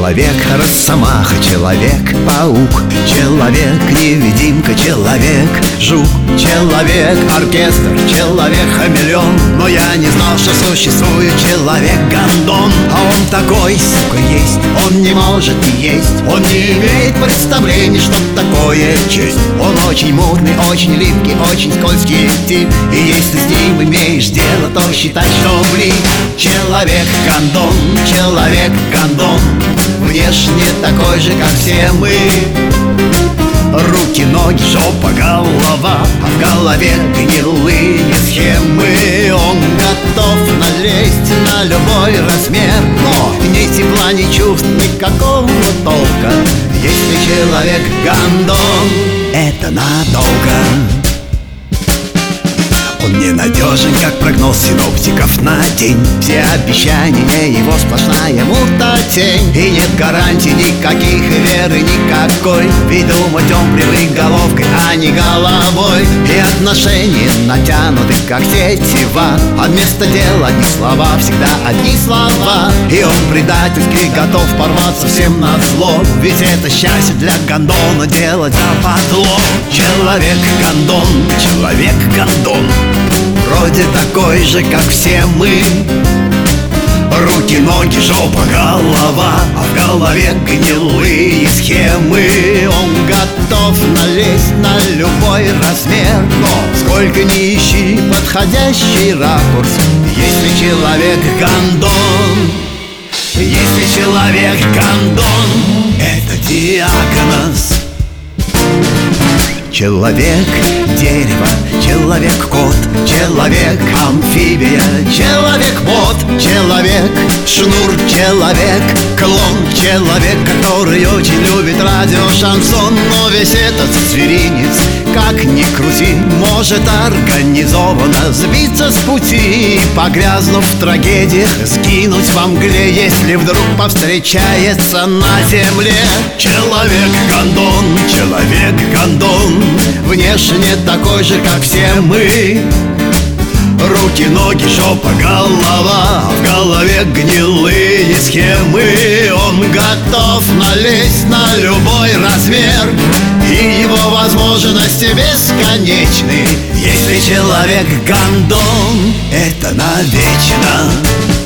Человек-росомаха, человек-паук, человек-невидимка, человек-жук, человек-оркестр, человек-хамелеон. Но я не знал, что существует человек-гондон. А он такой, сука, есть, он не может не есть. Он не имеет представления, что такое честь. Он очень мутный, очень липкий, очень скользкий тип. И если с ним имеешь дело, то считай, что влип. Человек-гондон, человек-гондон, внешне такой же, как все мы. Руки, ноги, жопа, голова, а в голове гнилые схемы. Он готов налезть на любой размер, но ни тепла, ни чувств, никакого толка. Если человек-гондон, это надолго. Он ненадежен, как прогноз синоптиков на день. Все обещания его сплошная мута-тень. И нет гарантий никаких, и веры никакой. Ведь думать он привык головкой, а не головой. И отношения натянуты, как тетива. А вместо дела одни слова, всегда одни слова. И он предательски готов порваться всем назло. Ведь это счастье для гондона делать западло. Человек-гондон, человек-гондон, вроде такой же, как все мы. Руки, ноги, жопа, голова, а в голове гнилые схемы. Он готов налезть на любой размер, но сколько ни ищи подходящий ракурс, если человек-гондон, если человек-гондон, это диагноз. Человек-дерево, человек-кот, человек-амфибия, человек-бот, человек-шнур, человек-клон, человек, который очень любит радио-шансон. Но весь этот зверинец, как ни крути, может организованно сбиться с пути, погрязнув в трагедиях, сгинуть во мгле, если вдруг повстречается на земле. Человек-гондон, человек-гондон, внешне такой же, как все мы. Руки, ноги, жопа, голова, в голове гнилые схемы. Он готов налезть на любой размер, и его возможности бесконечны. Если человек-гондон, это навечно.